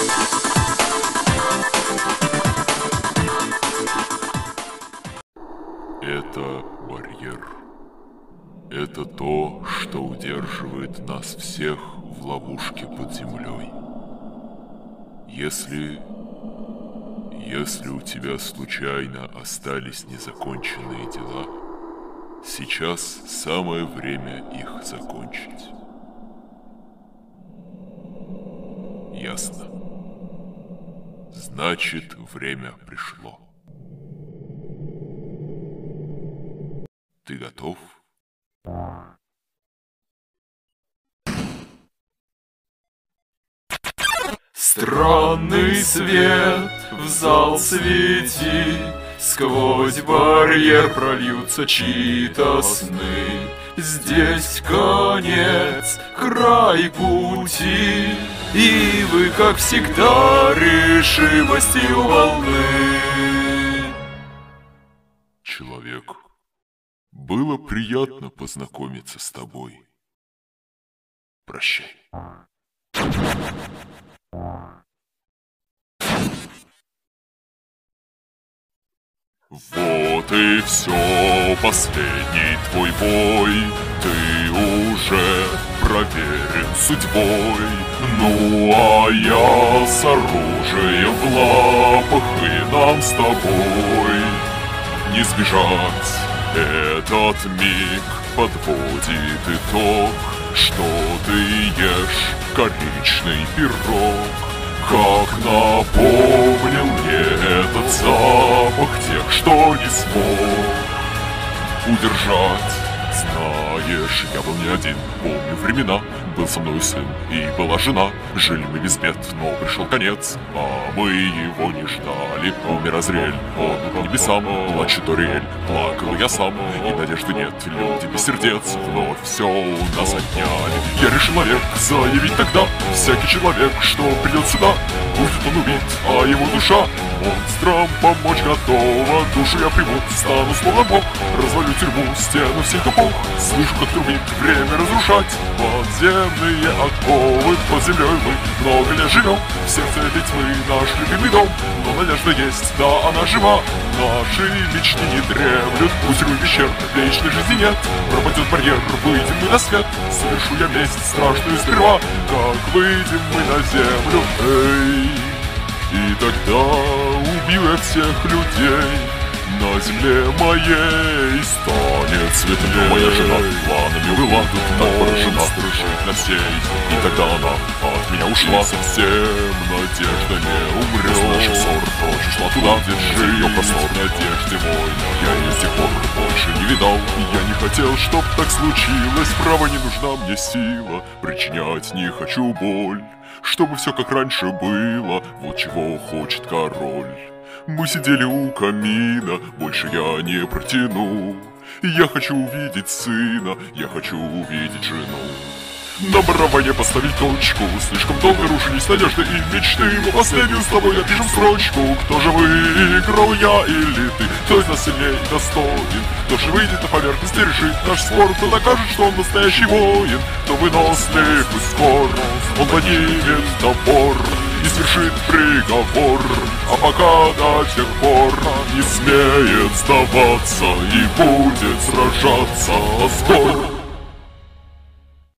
Это барьер. Это то, что удерживает нас всех в ловушке под землей. Если у тебя случайно остались незаконченные дела, сейчас самое время их закончить. Ясно. Значит, время пришло. Ты готов? Странный свет в зал свети, сквозь барьер прольются чьи-то сны. Здесь конец, край пути, и вы, как всегда, решимостью волны. Человек, было приятно познакомиться с тобой. Прощай. Вот и все, последний твой бой. Ты уже проверен судьбой. Ну а я с оружием в лапах, и нам с тобой не сбежать. Этот миг подводит итог, что ты ешь коричный пирог. Как напомнил мне этот запах тех, что не смог удержать. Знаешь, я был не один, помню времена. Был со мной сын и была жена. Жили мы без бед, но пришел конец, а мы его не ждали. Умер Азриэль, он к небесам. Плачет Ориэль, плакал я сам. И надежды нет, люди без сердец вновь все у нас отняли. Я решил навек заявить тогда: всякий человек, что придет сюда, будет он убит, а его душа монстрам помочь готова. Душу я приму, стану словно Бог, развалю тюрьму, стену всех эпох. Слышу, как трубит время разрушать подземные оковы. Под землей мы много лет живем, в сердце этой тьмы наш любимый дом. Но надежда есть, да, она жива, наши мечты не дремлют. Пусть тьмы пещер вечной жизни нет, пропадет барьер, выйдем мы на свет. Совершу я месть страшную сперва, как выйдем мы на землю. Эй, и тогда убью я всех людей. На земле моей станет светлее. Моя жена планами была так поражена, жить на всей. И тогда она от меня ушла. Совсем надежда не умрет. После наших ссор прочь ушла туда, где жил ее простор. В надежде мой, я ее с тех пор больше не видал. Я не хотел, чтоб так случилось. Право, не нужна мне сила, причинять не хочу боль. Чтобы все как раньше было, вот чего хочет король. Мы сидели у камина, больше я не протяну. Я хочу увидеть сына, я хочу увидеть жену. На барабане поставить точку, слишком долго рушились надежды и мечты. Мы последнюю с тобой напишем строчку. Кто же выиграл, я или ты? Кто из нас сильнее и достоин? Кто же выйдет на поверхность и решит наш спор? Кто докажет, что он настоящий воин? Кто вынослив и скор? Он поднимет топор и свершит приговор. А пока до тех пор не смеет сдаваться и будет сражаться до сбор.